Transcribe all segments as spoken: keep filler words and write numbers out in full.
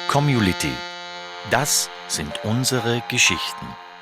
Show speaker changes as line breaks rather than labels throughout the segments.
Community. Das sind unsere Geschichten.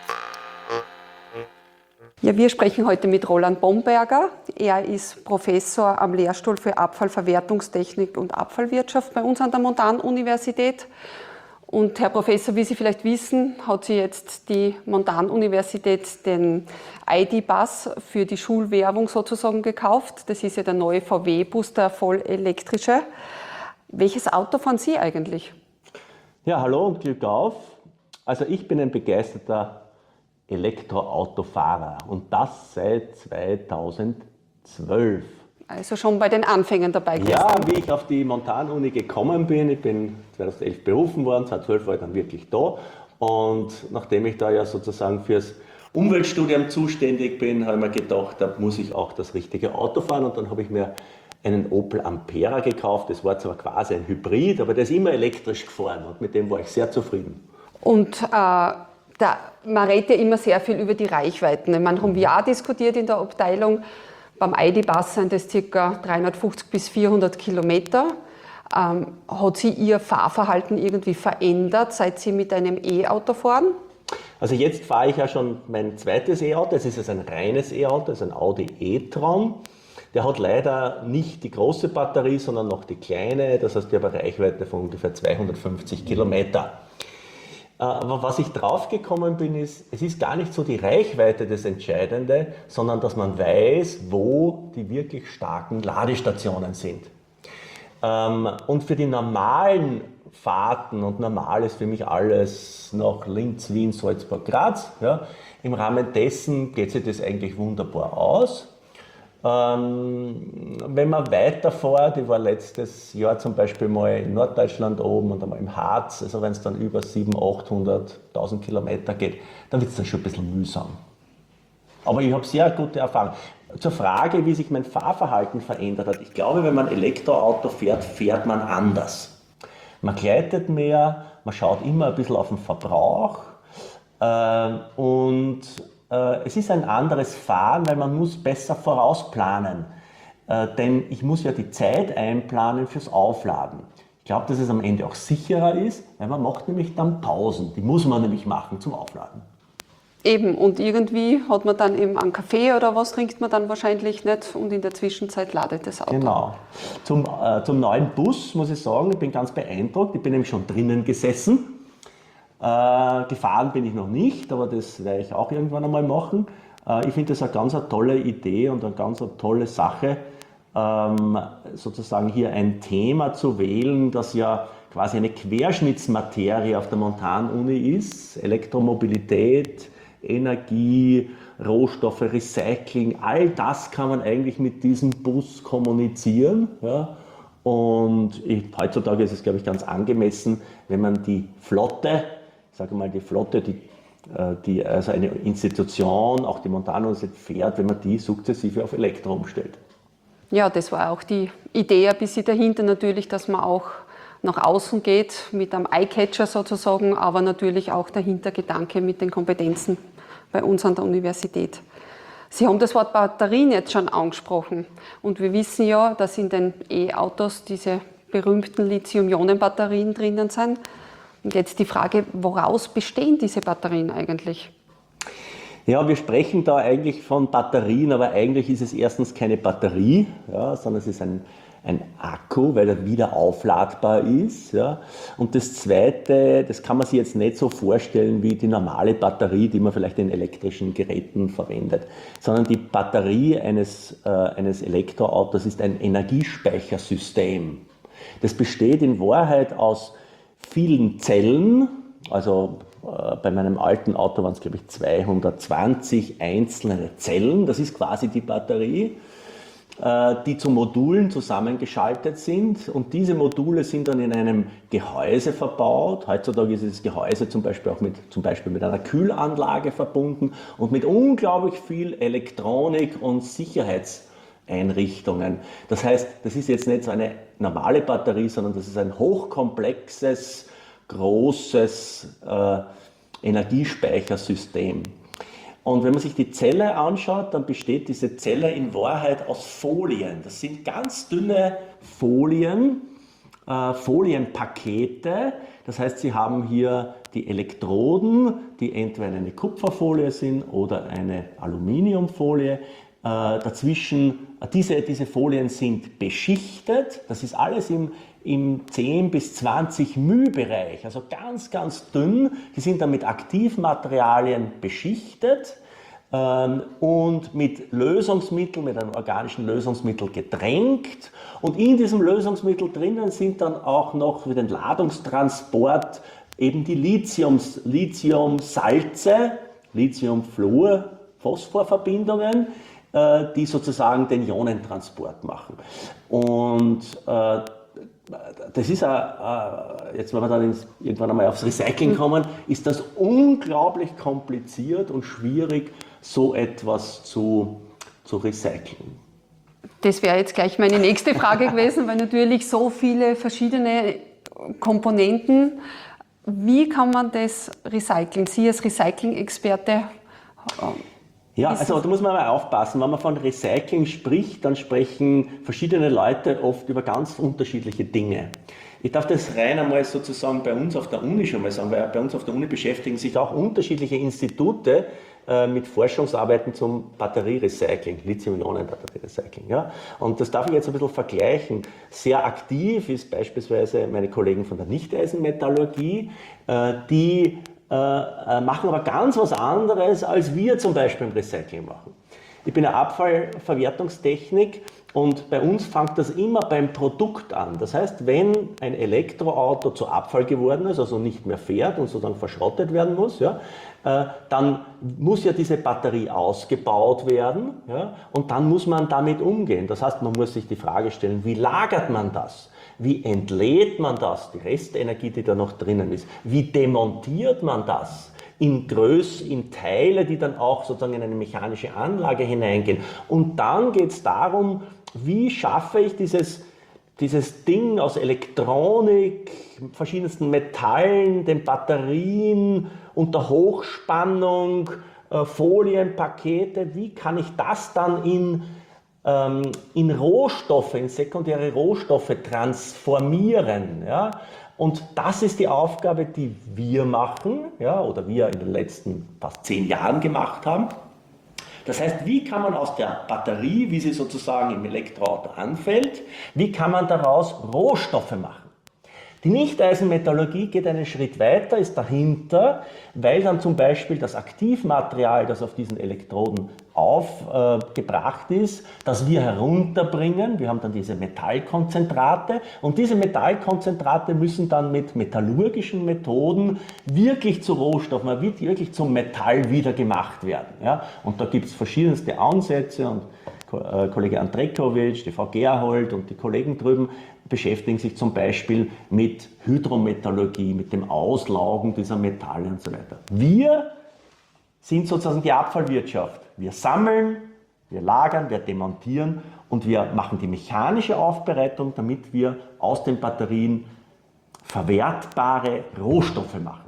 Ja, wir sprechen heute mit Roland Bomberger. Er ist Professor am Lehrstuhl für Abfallverwertungstechnik und Abfallwirtschaft bei uns an der Montanuniversität. Und Herr Professor, wie Sie vielleicht wissen, hat sich jetzt die Montanuniversität den I D.Bus für die Schulwerbung sozusagen gekauft. Das ist ja der neue V W-Bus, der voll elektrische. Welches Auto fahren Sie eigentlich?
Ja, hallo und Glück auf. Also ich bin ein begeisterter Elektroautofahrer und das seit zweitausendzwölf.
Also schon bei den Anfängen dabei gewesen.
Ja, wie ich auf die Montanuni gekommen bin, ich bin zweitausendelf berufen worden, zweitausendzwölf war ich dann wirklich da. Und nachdem ich da ja sozusagen fürs Umweltstudium zuständig bin, habe ich mir gedacht, da muss ich auch das richtige Auto fahren. Und dann habe ich mir einen Opel Ampera gekauft. Das war zwar quasi ein Hybrid, aber der ist immer elektrisch gefahren und mit dem war ich sehr zufrieden.
Und äh, da, man redet ja immer sehr viel über die Reichweiten. Man haben wir auch diskutiert in der Abteilung. Beim I D.Bus sind das ca. dreihundertfünfzig bis vierhundert Kilometer. Ähm, hat sich Ihr Fahrverhalten irgendwie verändert, seit Sie mit einem E-Auto fahren?
Also jetzt fahre ich ja schon mein zweites E-Auto. Das ist jetzt ein reines E-Auto, das ist ein Audi e-tron. Der hat leider nicht die große Batterie, sondern noch die kleine. Das heißt, ich habe eine Reichweite von ungefähr zweihundertfünfzig Kilometer. Aber was ich draufgekommen bin, ist, es ist gar nicht so die Reichweite das Entscheidende, sondern dass man weiß, wo die wirklich starken Ladestationen sind. Und für die normalen Fahrten, und normal ist für mich alles nach Linz, Wien, Salzburg, Graz, ja, im Rahmen dessen geht sich das eigentlich wunderbar aus. Ähm, wenn man weiterfährt, ich war letztes Jahr zum Beispiel mal in Norddeutschland oben und einmal im Harz, also wenn es dann über siebenhunderttausend, achthunderttausend Kilometer geht, dann wird es dann schon ein bisschen mühsam. Aber ich habe sehr gute Erfahrungen. Zur Frage, wie sich mein Fahrverhalten verändert hat. Ich glaube, wenn man Elektroauto fährt, fährt man anders. Man gleitet mehr, man schaut immer ein bisschen auf den Verbrauch äh, und es ist ein anderes Fahren, weil man muss besser vorausplanen, äh, denn ich muss ja die Zeit einplanen fürs Aufladen. Ich glaube, dass es am Ende auch sicherer ist, weil man macht nämlich dann Pausen, die muss man nämlich machen zum Aufladen.
Eben, und irgendwie hat man dann eben einen Kaffee oder was trinkt man dann wahrscheinlich nicht und in der Zwischenzeit ladet das Auto.
Genau. Zum, äh, zum neuen Bus muss ich sagen, ich bin ganz beeindruckt, ich bin nämlich schon drinnen gesessen. Äh, gefahren bin ich noch nicht, aber das werde ich auch irgendwann einmal machen. Äh, ich finde das eine ganz eine tolle Idee und eine ganz eine tolle Sache, ähm, sozusagen hier ein Thema zu wählen, das ja quasi eine Querschnittsmaterie auf der Montanuni ist. Elektromobilität, Energie, Rohstoffe, Recycling, all das kann man eigentlich mit diesem Bus kommunizieren. Ja? Und ich, heutzutage ist es, glaube ich, ganz angemessen, wenn man die Flotte, ich sage mal die Flotte, die, die also eine Institution, auch die Montanuniversität fährt, wenn man die sukzessive auf Elektro umstellt.
Ja, das war auch die Idee ein bisschen dahinter natürlich, dass man auch nach außen geht mit einem Eyecatcher sozusagen, aber natürlich auch der Hintergedanke mit den Kompetenzen bei uns an der Universität. Sie haben das Wort Batterien jetzt schon angesprochen und wir wissen ja, dass in den E-Autos diese berühmten Lithium-Ionen-Batterien drinnen sind. Und jetzt die Frage, woraus bestehen diese Batterien eigentlich?
Ja, wir sprechen da eigentlich von Batterien, aber eigentlich ist es erstens keine Batterie, ja, sondern es ist ein, ein Akku, weil er wieder aufladbar ist. Ja. Und das Zweite, das kann man sich jetzt nicht so vorstellen wie die normale Batterie, die man vielleicht in elektrischen Geräten verwendet, sondern die Batterie eines, äh, eines Elektroautos ist ein Energiespeichersystem. Das besteht in Wahrheit aus vielen Zellen, also äh, bei meinem alten Auto waren es, glaube ich, zweihundertzwanzig einzelne Zellen, das ist quasi die Batterie, äh, die zu Modulen zusammengeschaltet sind und diese Module sind dann in einem Gehäuse verbaut. Heutzutage ist das Gehäuse zum Beispiel auch mit, zum Beispiel mit einer Kühlanlage verbunden und mit unglaublich viel Elektronik und Sicherheitseinrichtungen. Das heißt, das ist jetzt nicht so eine normale Batterie, sondern das ist ein hochkomplexes, großes äh, Energiespeichersystem. Und wenn man sich die Zelle anschaut, dann besteht diese Zelle in Wahrheit aus Folien. Das sind ganz dünne Folien, äh, Folienpakete. Das heißt, Sie haben hier die Elektroden, die entweder eine Kupferfolie sind oder eine Aluminiumfolie. Äh, dazwischen, diese, diese Folien sind beschichtet. Das ist alles im, im zehn bis zwanzig μ-Bereich, also ganz, ganz dünn. Die sind dann mit Aktivmaterialien beschichtet ähm, und mit Lösungsmittel, mit einem organischen Lösungsmittel getränkt. Und in diesem Lösungsmittel drinnen sind dann auch noch für den Ladungstransport eben die Lithiums, Lithiumsalze, Lithiumfluor-Phosphorverbindungen, äh, die sozusagen den Ionentransport machen. Und äh, das ist, a, jetzt wenn wir dann ins, irgendwann einmal aufs Recycling kommen, ist das unglaublich kompliziert und schwierig, so etwas zu, zu recyceln.
Das wäre jetzt gleich meine nächste Frage gewesen, weil natürlich so viele verschiedene Komponenten. Wie kann man das recyceln? Sie als Recycling-Experte.
Ja, also da muss man mal aufpassen. Wenn man von Recycling spricht, dann sprechen verschiedene Leute oft über ganz unterschiedliche Dinge. Ich darf das rein einmal sozusagen bei uns auf der Uni schon mal sagen, weil bei uns auf der Uni beschäftigen sich auch unterschiedliche Institute äh, mit Forschungsarbeiten zum Batterierecycling, Lithium-Ionen-Batterierecycling. Ja? Und das darf ich jetzt ein bisschen vergleichen. Sehr aktiv ist beispielsweise meine Kollegen von der Nichteisenmetallurgie, äh, die Äh, machen aber ganz was anderes, als wir zum Beispiel im Recycling machen. Ich bin eine Abfallverwertungstechnik und bei uns fängt das immer beim Produkt an. Das heißt, wenn ein Elektroauto zu Abfall geworden ist, also nicht mehr fährt und sozusagen verschrottet werden muss, ja, äh, dann muss ja diese Batterie ausgebaut werden, ja, und dann muss man damit umgehen. Das heißt, man muss sich die Frage stellen, wie lagert man das? Wie entlädt man das, die Restenergie, die da noch drinnen ist? Wie demontiert man das in Größe, in Teile, die dann auch sozusagen in eine mechanische Anlage hineingehen? Und dann geht es darum, wie schaffe ich dieses, dieses Ding aus Elektronik, verschiedensten Metallen, den Batterien, unter Hochspannung, äh, Folienpakete, wie kann ich das dann in in Rohstoffe, in sekundäre Rohstoffe transformieren. Ja? Und das ist die Aufgabe, die wir machen, ja, oder wir in den letzten fast zehn Jahren gemacht haben. Das heißt, wie kann man aus der Batterie, wie sie sozusagen im Elektroauto anfällt, wie kann man daraus Rohstoffe machen? Die Nichteisenmetallurgie geht einen Schritt weiter, ist dahinter, weil dann zum Beispiel das Aktivmaterial, das auf diesen Elektroden aufgebracht äh, ist, das wir herunterbringen. Wir haben dann diese Metallkonzentrate und diese Metallkonzentrate müssen dann mit metallurgischen Methoden wirklich zu Rohstoffen, wirklich zum Metall wieder gemacht werden. Ja? Und da gibt es verschiedenste Ansätze und äh, Kollege Andrekovic, die Frau Gerhold und die Kollegen drüben beschäftigen sich zum Beispiel mit Hydrometallurgie, mit dem Auslaugen dieser Metalle und so weiter. Wir sind sozusagen die Abfallwirtschaft. Wir sammeln, wir lagern, wir demontieren und wir machen die mechanische Aufbereitung, damit wir aus den Batterien verwertbare Rohstoffe machen.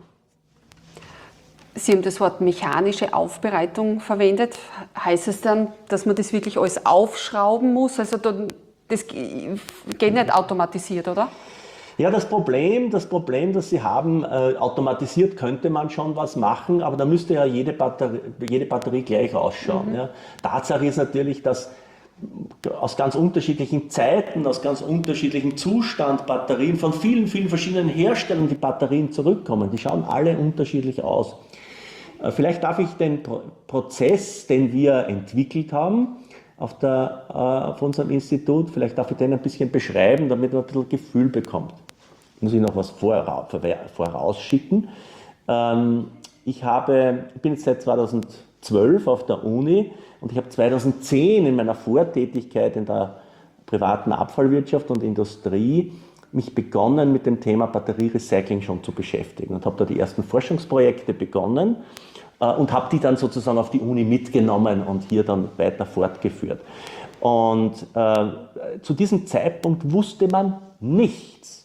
Sie haben das Wort mechanische Aufbereitung verwendet. Heißt es dann, dass man das wirklich alles aufschrauben muss? Also das geht nicht automatisiert, oder?
Ja, das Problem, das Problem, das Sie haben, äh, automatisiert könnte man schon was machen, aber da müsste ja jede Batterie, jede Batterie gleich ausschauen. Mhm. Ja. Tatsache ist natürlich, dass aus ganz unterschiedlichen Zeiten, aus ganz unterschiedlichem Zustand Batterien von vielen, vielen verschiedenen Herstellern die Batterien zurückkommen. Die schauen alle unterschiedlich aus. Äh, vielleicht darf ich den Pro- Prozess, den wir entwickelt haben, Auf, der, äh, auf unserem Institut, vielleicht darf ich den ein bisschen beschreiben, damit man ein bisschen Gefühl bekommt. Muss ich noch was voraus, vorausschicken. Ähm, ich, habe, ich bin jetzt seit zweitausendzwölf auf der Uni und ich habe zweitausendzehn in meiner Vortätigkeit in der privaten Abfallwirtschaft und Industrie mich begonnen mit dem Thema Batterierecycling schon zu beschäftigen und habe da die ersten Forschungsprojekte begonnen und habe die dann sozusagen auf die Uni mitgenommen und hier dann weiter fortgeführt. Und äh, zu diesem Zeitpunkt wusste man nichts.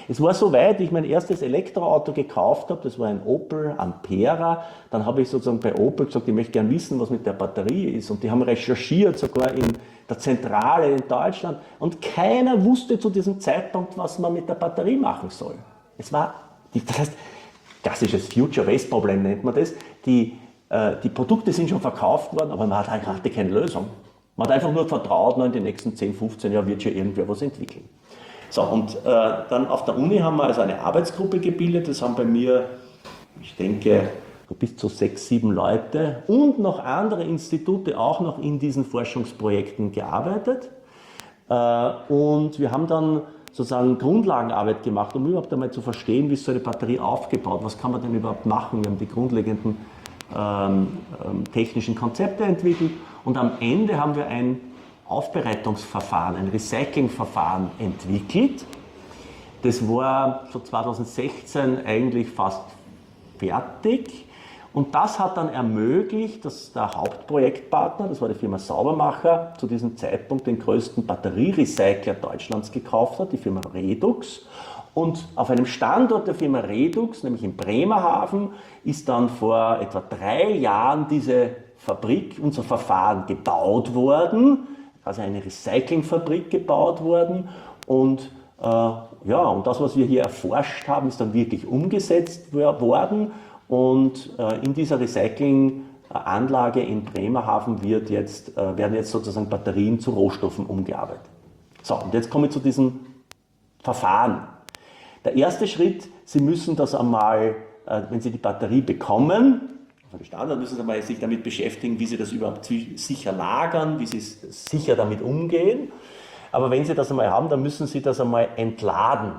Es war so weit, ich mein erstes Elektroauto gekauft habe, das war ein Opel Ampera. Dann habe ich sozusagen bei Opel gesagt, ich möchte gerne wissen, was mit der Batterie ist. Und die haben recherchiert, sogar in der Zentrale in Deutschland. Und keiner wusste zu diesem Zeitpunkt, was man mit der Batterie machen soll. Es war, das heißt, klassisches Future-Waste-Problem nennt man das. Die, äh, die Produkte sind schon verkauft worden, aber man hat halt hatte keine Lösung. Man hat einfach nur vertraut, in den nächsten zehn, fünfzehn Jahren wird schon irgendwer was entwickeln. So, und äh, dann auf der Uni haben wir also eine Arbeitsgruppe gebildet. Das haben bei mir, ich denke, bis zu sechs, sieben Leute und noch andere Institute auch noch in diesen Forschungsprojekten gearbeitet. Äh, und wir haben dann sozusagen Grundlagenarbeit gemacht, um überhaupt einmal zu verstehen, wie ist so eine Batterie aufgebaut, was kann man denn überhaupt machen. Wir haben die grundlegenden ähm, ähm, technischen Konzepte entwickelt und am Ende haben wir ein Aufbereitungsverfahren, ein Recyclingverfahren entwickelt. Das war so zweitausendsechzehn eigentlich fast fertig und das hat dann ermöglicht, dass der Hauptprojektpartner, das war die Firma Saubermacher, zu diesem Zeitpunkt den größten Batterierecycler Deutschlands gekauft hat, die Firma Redux. Und auf einem Standort der Firma Redux, nämlich in Bremerhaven, ist dann vor etwa drei Jahren diese Fabrik, unser Verfahren gebaut worden, also eine Recyclingfabrik gebaut worden und äh, ja, und das, was wir hier erforscht haben, ist dann wirklich umgesetzt worden und äh, in dieser Recyclinganlage in Bremerhaven wird jetzt, äh, werden jetzt sozusagen Batterien zu Rohstoffen umgearbeitet. So, und jetzt komme ich zu diesem Verfahren. Der erste Schritt, Sie müssen das einmal, äh, wenn Sie die Batterie bekommen, Standard müssen Sie mal sich damit beschäftigen, wie Sie das überhaupt sicher lagern, wie Sie sicher damit umgehen. Aber wenn Sie das einmal haben, dann müssen Sie das einmal entladen.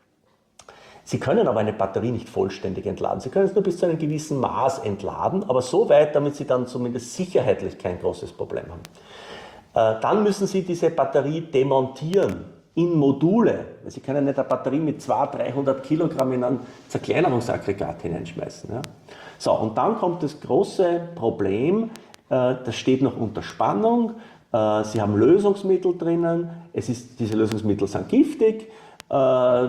Sie können aber eine Batterie nicht vollständig entladen. Sie können es nur bis zu einem gewissen Maß entladen, aber so weit, damit Sie dann zumindest sicherheitlich kein großes Problem haben. Dann müssen Sie diese Batterie demontieren in Module. Sie können nicht eine Batterie mit zweihundert, dreihundert Kilogramm in ein Zerkleinerungsaggregat hineinschmeißen. Ja. So, und dann kommt das große Problem, äh, das steht noch unter Spannung, äh, Sie haben Lösungsmittel drinnen, es ist, diese Lösungsmittel sind giftig, äh, äh,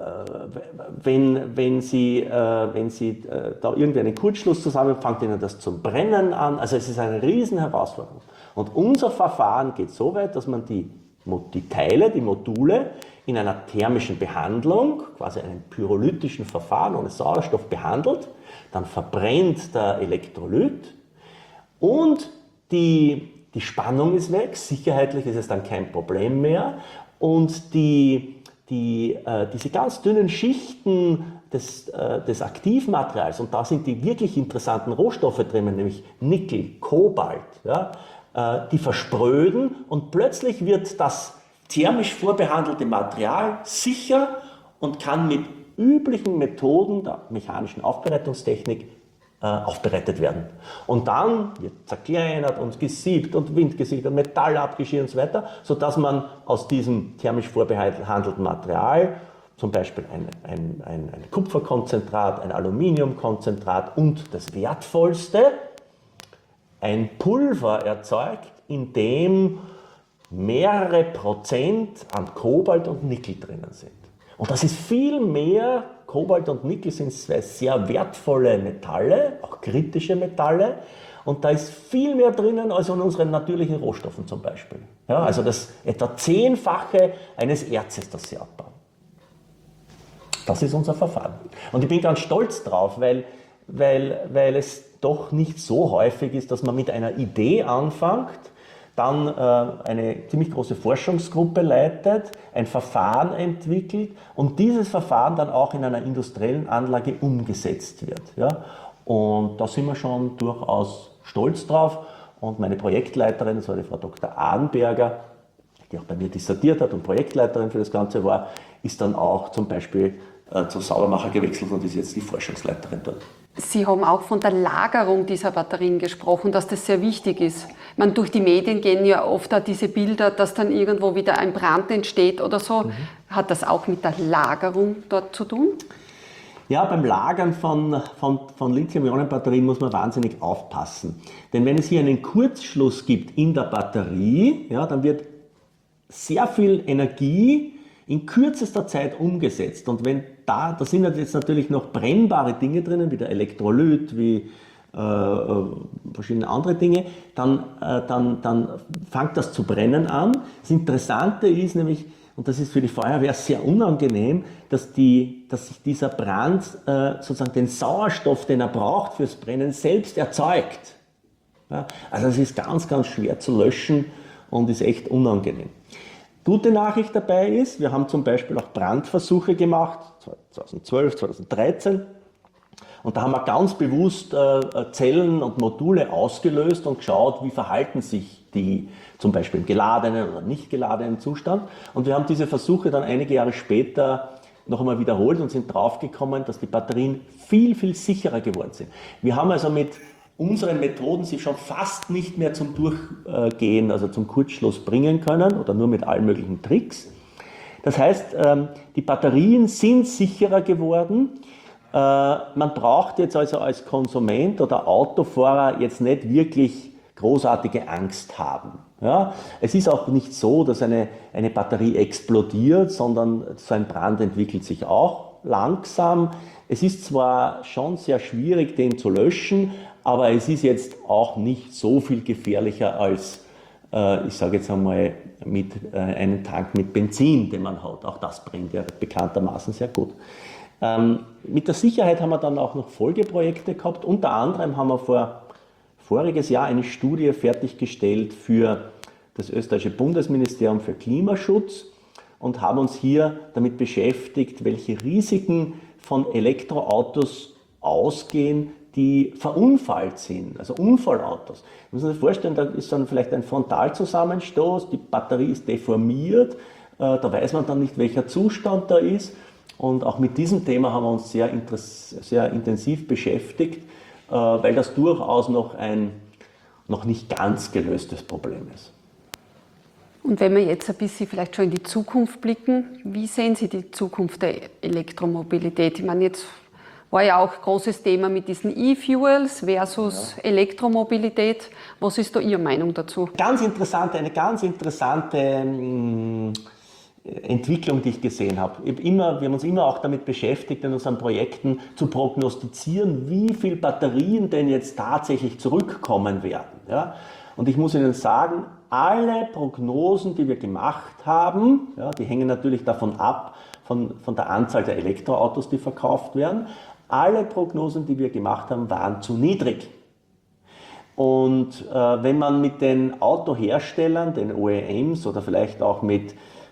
wenn, wenn Sie, äh, wenn Sie äh, da irgendwie einen Kurzschluss zusammen, fängt Ihnen das zum Brennen an, also es ist eine riesen Herausforderung. Und unser Verfahren geht so weit, dass man die, die Teile, die Module in einer thermischen Behandlung, quasi einem pyrolytischen Verfahren ohne Sauerstoff behandelt, dann verbrennt der Elektrolyt und die, die Spannung ist weg, sicherheitlich ist es dann kein Problem mehr und die, die, äh, diese ganz dünnen Schichten des, äh, des Aktivmaterials, und da sind die wirklich interessanten Rohstoffe drin, nämlich Nickel, Kobalt, ja, äh, die verspröden und plötzlich wird das thermisch vorbehandelte Material sicher und kann mit üblichen Methoden der mechanischen Aufbereitungstechnik äh, aufbereitet werden. Und dann wird zerkleinert und gesiebt und windgesiebt und Metall abgeschieden und so weiter, sodass man aus diesem thermisch vorbehandelten Material zum Beispiel ein, ein, ein, ein Kupferkonzentrat, ein Aluminiumkonzentrat und das Wertvollste, ein Pulver erzeugt, in dem mehrere Prozent an Kobalt und Nickel drinnen sind. Und das ist viel mehr, Kobalt und Nickel sind zwei sehr wertvolle Metalle, auch kritische Metalle, und da ist viel mehr drinnen als in unseren natürlichen Rohstoffen zum Beispiel. Ja, also das etwa zehnfache eines Erzes, das sie abbauen. Das ist unser Verfahren. Und ich bin ganz stolz drauf, weil, weil, weil es doch nicht so häufig ist, dass man mit einer Idee anfängt, dann äh, eine ziemlich große Forschungsgruppe leitet, ein Verfahren entwickelt und dieses Verfahren dann auch in einer industriellen Anlage umgesetzt wird. Ja? Und da sind wir schon durchaus stolz drauf. Und meine Projektleiterin, das war die Frau Doktor Ahnberger, die auch bei mir dissertiert hat und Projektleiterin für das Ganze war, ist dann auch zum Beispiel äh, zur Saubermacher gewechselt und ist jetzt die Forschungsleiterin dort.
Sie haben auch von der Lagerung dieser Batterien gesprochen, dass das sehr wichtig ist. Man, durch die Medien gehen ja oft auch diese Bilder, dass dann irgendwo wieder ein Brand entsteht oder so. Mhm. Hat das auch mit der Lagerung dort zu tun?
Ja, beim Lagern von, von, von Lithium-Ionen-Batterien muss man wahnsinnig aufpassen. Denn wenn es hier einen Kurzschluss gibt in der Batterie, ja, dann wird sehr viel Energie in kürzester Zeit umgesetzt. Und wenn da, da sind jetzt natürlich noch brennbare Dinge drinnen, wie der Elektrolyt, wie äh, verschiedene andere Dinge, dann, äh, dann, dann fängt das zu brennen an. Das Interessante ist nämlich, und das ist für die Feuerwehr sehr unangenehm, dass, die, dass sich dieser Brand äh, sozusagen den Sauerstoff, den er braucht fürs Brennen, selbst erzeugt. Ja, also es ist ganz, ganz schwer zu löschen und ist echt unangenehm. Gute Nachricht dabei ist, wir haben zum Beispiel auch Brandversuche gemacht, zweitausendzwölf, zweitausenddreizehn, und da haben wir ganz bewusst äh, Zellen und Module ausgelöst und geschaut, wie verhalten sich die zum Beispiel im geladenen oder nicht geladenen Zustand. Und wir haben diese Versuche dann einige Jahre später noch einmal wiederholt und sind draufgekommen, dass die Batterien viel, viel sicherer geworden sind. Wir haben also mit unseren Methoden sie schon fast nicht mehr zum Durchgehen, also zum Kurzschluss bringen können oder nur mit allen möglichen Tricks. Das heißt, die Batterien sind sicherer geworden. Man braucht jetzt also als Konsument oder Autofahrer jetzt nicht wirklich großartige Angst haben. Ja, es ist auch nicht so, dass eine, eine Batterie explodiert, sondern so ein Brand entwickelt sich auch langsam. Es ist zwar schon sehr schwierig, den zu löschen, aber es ist jetzt auch nicht so viel gefährlicher als, äh, ich sage jetzt einmal, mit äh, einem Tank mit Benzin, den man hat. Auch das brennt ja bekanntermaßen sehr gut. Ähm, mit der Sicherheit haben wir dann auch noch Folgeprojekte gehabt. Unter anderem haben wir vor voriges Jahr eine Studie fertiggestellt für das österreichische Bundesministerium für Klimaschutz und haben uns hier damit beschäftigt, welche Risiken von Elektroautos ausgehen, die verunfallt sind, also Unfallautos. Man muss sich vorstellen, da ist dann vielleicht ein Frontalzusammenstoß, die Batterie ist deformiert, äh, da weiß man dann nicht, welcher Zustand da ist. Und auch mit diesem Thema haben wir uns sehr, sehr intensiv beschäftigt, äh, weil das durchaus noch ein noch nicht ganz gelöstes Problem ist.
Und wenn wir jetzt ein bisschen vielleicht schon in die Zukunft blicken, wie sehen Sie die Zukunft der Elektromobilität? Ich meine, jetzt war ja auch ein großes Thema mit diesen E-Fuels versus ja. Elektromobilität. Was ist da Ihre Meinung dazu?
Ganz interessante, eine ganz interessante mh, Entwicklung, die ich gesehen habe. Ich hab immer, wir haben uns immer auch damit beschäftigt, in unseren Projekten zu prognostizieren, wie viele Batterien denn jetzt tatsächlich zurückkommen werden. Ja? Und ich muss Ihnen sagen, alle Prognosen, die wir gemacht haben, ja, die hängen natürlich davon ab, von, von der Anzahl der Elektroautos, die verkauft werden. Alle Prognosen, die wir gemacht haben, waren zu niedrig. Und äh, wenn man mit den Autoherstellern, den O E Ms oder vielleicht auch mit,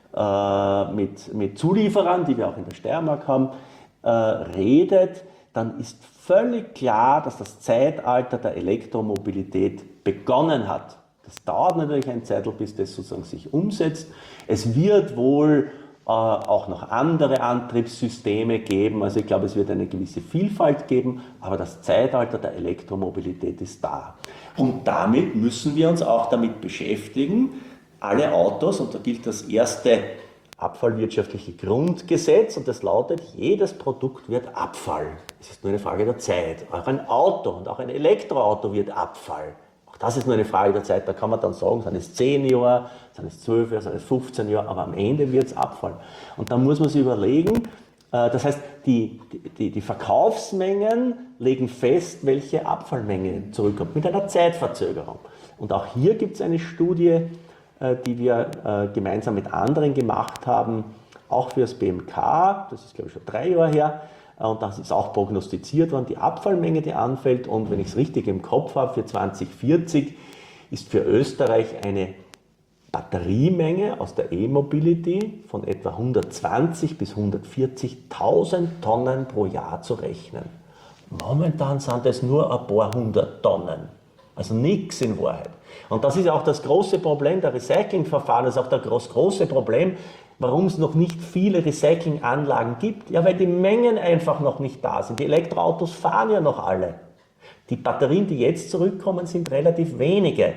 äh, mit, mit Zulieferern, die wir auch in der Steiermark haben, äh, redet, dann ist völlig klar, dass das Zeitalter der Elektromobilität begonnen hat. Das dauert natürlich ein Zeitl, bis das sozusagen sich umsetzt. Es wird wohl äh, auch noch andere Antriebssysteme geben. Also ich glaube, es wird eine gewisse Vielfalt geben, aber das Zeitalter der Elektromobilität ist da. Und damit müssen wir uns auch damit beschäftigen, alle Autos, und da gilt das erste abfallwirtschaftliche Grundgesetz, und das lautet, jedes Produkt wird Abfall. Es ist nur eine Frage der Zeit. Auch ein Auto und auch ein Elektroauto wird Abfall. Auch das ist nur eine Frage der Zeit. Da kann man dann sagen, sind es zehn Jahre, sind es zwölf Jahre, sind es fünfzehn Jahre, aber am Ende wird es Abfall. Und dann muss man sich überlegen, äh, das heißt, die, die, die Verkaufsmengen legen fest, welche Abfallmenge zurückkommt, mit einer Zeitverzögerung. Und auch hier gibt es eine Studie, äh, die wir äh, gemeinsam mit anderen gemacht haben, auch für das B M K, das ist glaube ich schon drei Jahre her, und das ist auch prognostiziert worden, die Abfallmenge, die anfällt. Und wenn ich es richtig im Kopf habe, für zwanzig vierzig ist für Österreich eine Batteriemenge aus der E-Mobility von etwa hundertzwanzig bis hundertvierzigtausend Tonnen pro Jahr zu rechnen. Momentan sind es nur ein paar hundert Tonnen, also nichts in Wahrheit. Und das ist auch das große Problem der Recyclingverfahren, das ist auch das große Problem, warum es noch nicht viele Recyclinganlagen gibt. Ja, weil die Mengen einfach noch nicht da sind. Die Elektroautos fahren ja noch alle. Die Batterien, die jetzt zurückkommen, sind relativ wenige.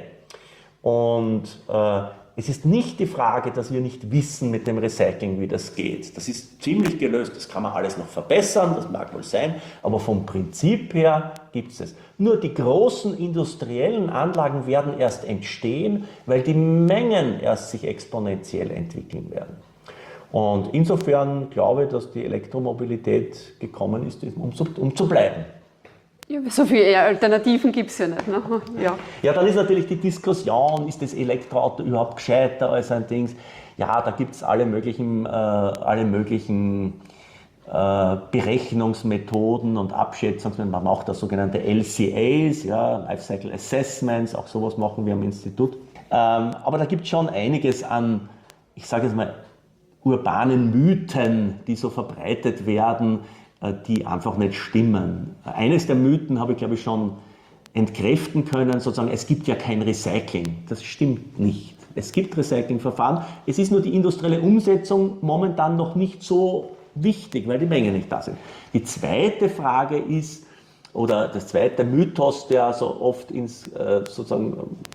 Und äh, es ist nicht die Frage, dass wir nicht wissen mit dem Recycling, wie das geht. Das ist ziemlich gelöst, das kann man alles noch verbessern, das mag wohl sein, aber vom Prinzip her gibt es es. Nur die großen industriellen Anlagen werden erst entstehen, weil die Mengen erst sich exponentiell entwickeln werden. Und insofern glaube ich, dass die Elektromobilität gekommen ist, um zu, um zu bleiben.
Ja, so viele Alternativen gibt es ja nicht. Ne? Ja.
Ja, dann ist natürlich die Diskussion, ist das Elektroauto überhaupt gescheiter als ein Ding? Ja, da gibt es alle möglichen, äh, alle möglichen äh, Berechnungsmethoden und Abschätzungen. Man macht da sogenannte L C As, ja, Lifecycle Assessments, auch sowas machen wir am Institut. Ähm, aber da gibt es schon einiges an, ich sage jetzt mal, urbanen Mythen, die so verbreitet werden, die einfach nicht stimmen. Eines der Mythen habe ich, glaube ich, schon entkräften können, sozusagen, es gibt ja kein Recycling. Das stimmt nicht. Es gibt Recyclingverfahren. Es ist nur die industrielle Umsetzung momentan noch nicht so wichtig, weil die Mengen nicht da sind. Die zweite Frage ist, oder das zweite Mythos, der so oft ins, sozusagen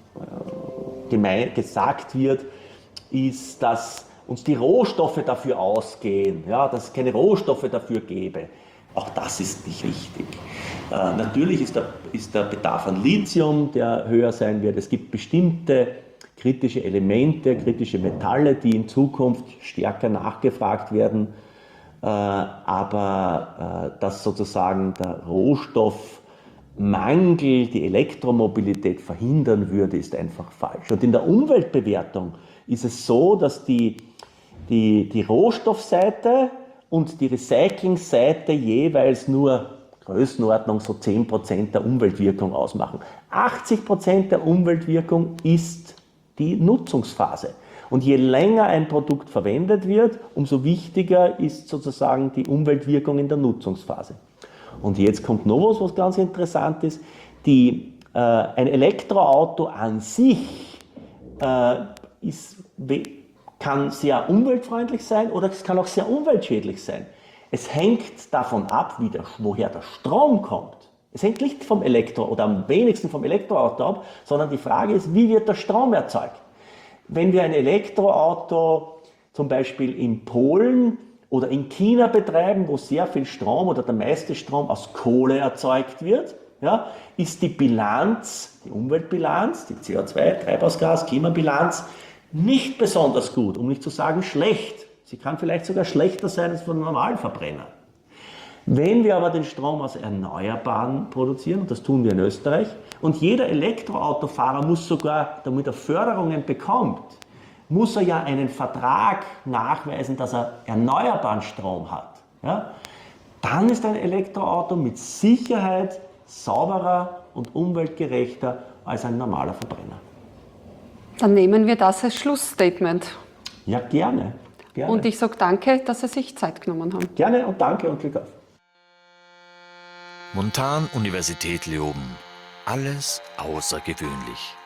gemein, gesagt wird, ist, dass uns die Rohstoffe dafür ausgehen, ja, dass es keine Rohstoffe dafür gäbe. Auch das ist nicht richtig. Äh, natürlich ist der, ist der Bedarf an Lithium, der höher sein wird. Es gibt bestimmte kritische Elemente, kritische Metalle, die in Zukunft stärker nachgefragt werden. Äh, aber äh, dass sozusagen der Rohstoffmangel die Elektromobilität verhindern würde, ist einfach falsch. Und in der Umweltbewertung ist es so, dass die Die, die Rohstoffseite und die Recyclingseite jeweils nur Größenordnung so zehn Prozent der Umweltwirkung ausmachen. achtzig Prozent der Umweltwirkung ist die Nutzungsphase. Und je länger ein Produkt verwendet wird, umso wichtiger ist sozusagen die Umweltwirkung in der Nutzungsphase. Und jetzt kommt noch was, was ganz interessant ist. Die, äh, ein Elektroauto an sich äh, ist kann sehr umweltfreundlich sein oder es kann auch sehr umweltschädlich sein. Es hängt davon ab, wie der, woher der Strom kommt. Es hängt nicht vom Elektro- oder am wenigsten vom Elektroauto ab, sondern die Frage ist, wie wird der Strom erzeugt? Wenn wir ein Elektroauto zum Beispiel in Polen oder in China betreiben, wo sehr viel Strom oder der meiste Strom aus Kohle erzeugt wird, ja, ist die Bilanz, die Umweltbilanz, die C O zwei, Treibhausgas, Klimabilanz, nicht besonders gut, um nicht zu sagen schlecht. Sie kann vielleicht sogar schlechter sein als von einem normalen Verbrenner. Wenn wir aber den Strom aus Erneuerbaren produzieren, und das tun wir in Österreich, und jeder Elektroautofahrer muss sogar, damit er Förderungen bekommt, muss er ja einen Vertrag nachweisen, dass er erneuerbaren Strom hat. Ja? Dann ist ein Elektroauto mit Sicherheit sauberer und umweltgerechter als ein normaler Verbrenner.
Dann nehmen wir das als Schlussstatement.
Ja, gerne. gerne.
Und ich sage danke, dass Sie sich Zeit genommen haben.
Gerne und danke und Glück auf.
Montan Universität Leoben. Alles außergewöhnlich.